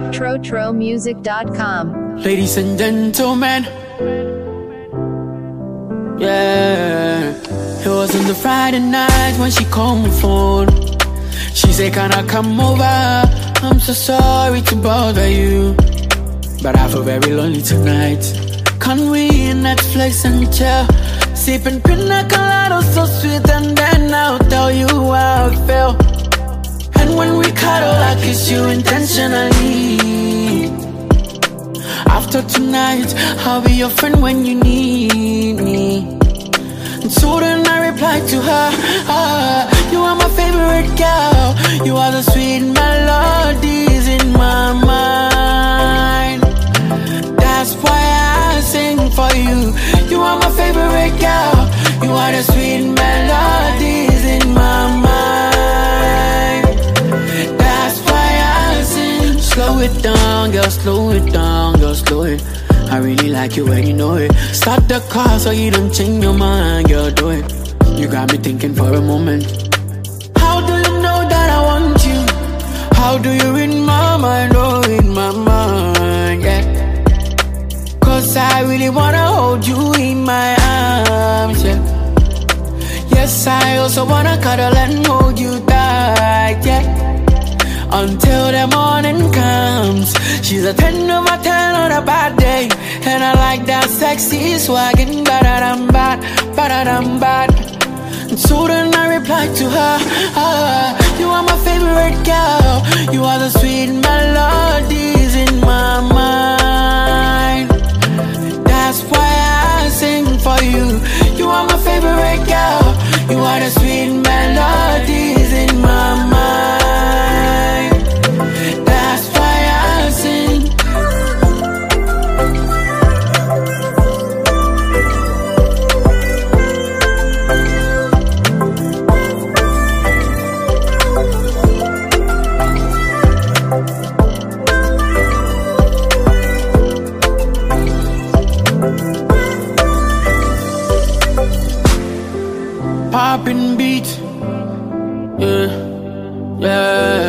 TroTroMusic.com. Ladies and gentlemen, yeah. It was on the Friday night when she called my phone. She said, can I come over? I'm so sorry to bother you, but I feel very lonely tonight. Can we Netflix and chill, sipping pina colada so sweet, and then I'll tell you how I feel. And when we cuddle, I kiss you intentionally. After tonight, I'll be your friend when you need me. And so then I replied to her, you are my favorite girl. You are the sweet melodies in my mind. That's why I sing for you. You are my favorite girl. You are the sweet melodies in my mind. That's why I sing. Slow it down, girl, slow it down, girl, slow it. I really like you when you know it. Start the car so you don't change your mind, girl, do it. You got me thinking for a moment. How do you know that I want you? How do you read my mind, oh, in my mind, yeah. Cause I really wanna hold you in my arms, yeah. Yes, I also wanna cuddle and hold you tight, yeah. Until the morning comes. She's a 10 over 10 on a bad day, and I like that sexy swaggin', ba-da-dum-bad, ba-da-dum-bad. And so then I replied to her, you are my favorite girl. You are the sweet melodies in my mind. That's why I sing for you. You are my favorite girl. You are the sweet melodies in my mind. That's why I sing. Poppin' beat, yeah, yeah.